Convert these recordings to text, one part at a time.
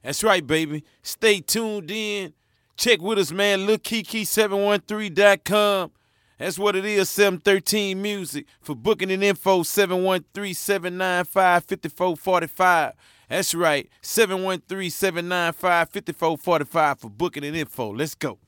That's right, baby. Stay tuned in. Check with us, man. LilKiki713.com. That's what it is, 713 Music. For booking and info, 713-795-5445. That's right, 713-795-5445 for booking and info. Let's go.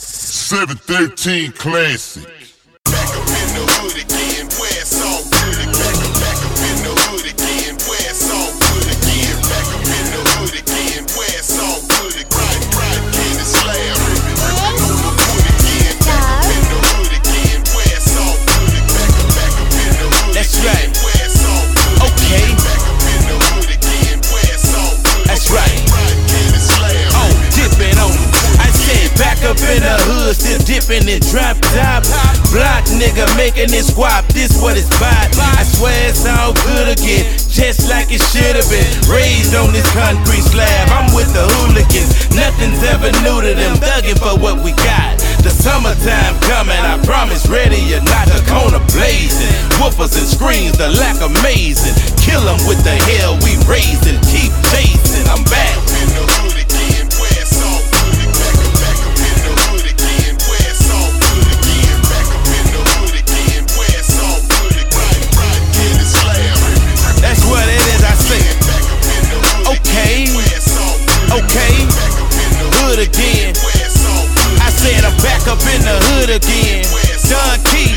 713 Classic. Back up in the hood again, where it's all good again. Back up in the hood again, where it's all good again. Back up in the hood again, where it's all good again. Right, in the slab, ripping on the wood again. Back up in the hood again, where it's all good again. Back up in the hood That's again, right. where it's all good Okay. again. Back up in the hood again, where it's all good That's again. right. Right, in the slab, Oh, dipping on it. I said back up in the hood, still dipping and drop top. Block nigga making it squat, this what it's about. I swear it's all good again, just like it should have been. Raised on this concrete slab, I'm with the hooligans. Nothing's ever new to them, thugging for what we got. The summertime coming, I promise, ready or not, the corner blazing. Whoopers and screams, the lack amazing. Kill them with the hell we raising, keep chasing, I'm back. in the hood again, where it's all good again. Back up in the hood again, where it's all good again. Back up in the hood again, where it's all good again. Right, in the slab, That's what it is, I say. back up in the hood Okay, again, where it's all good okay, back up in the hood again. where it's all good. I said I'm back up in the hood again. Don Key,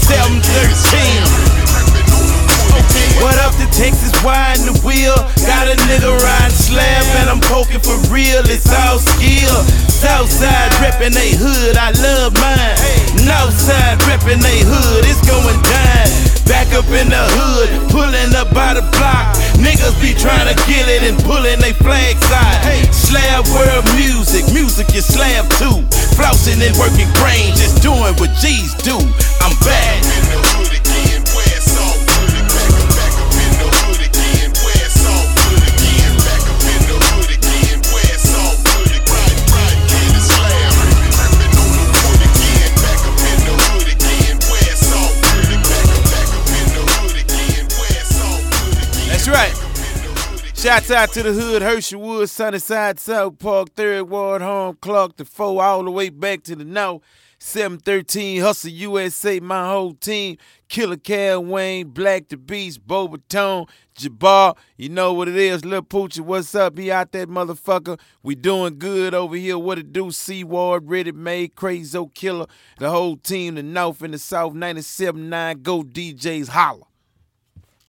713. What up to Texas, wide in the wheel? Got a nigga riding slab and I'm poking for real, it's all skill. Southside reppin' they hood, I love mine. Northside reppin' they hood, it's going down. Back up in the hood, pulling up by the block. Niggas be trying to get it and pulling they flag side. Slab world music, music is slab too. Flossing and working grain, just doing what G's do. I'm back. In the hood again, where it's all good again. Back up in the hood again, where it's all good again. Back up in the hood again, where it's all good again. Right, in the slab, ripping on the wood again. Back up in the hood again, where it's all good again. Back up in the hood again, where it's all good again. That's right. Shouts out to the hood, Hersheywood, Sunnyside, South Park, 3rd Ward, Home, Clark, the 4, all the way back to the north. 713, Hustle USA, my whole team. Killer Cal Wayne, Black the Beast, Boba Tone, Jabbar. You know what it is, Lil Poochie, what's up? He out that motherfucker. We doing good over here. What it do? C-Ward, Ready Made, Crazy Killer, the whole team, the north and the south, 97.9, go DJs, holla.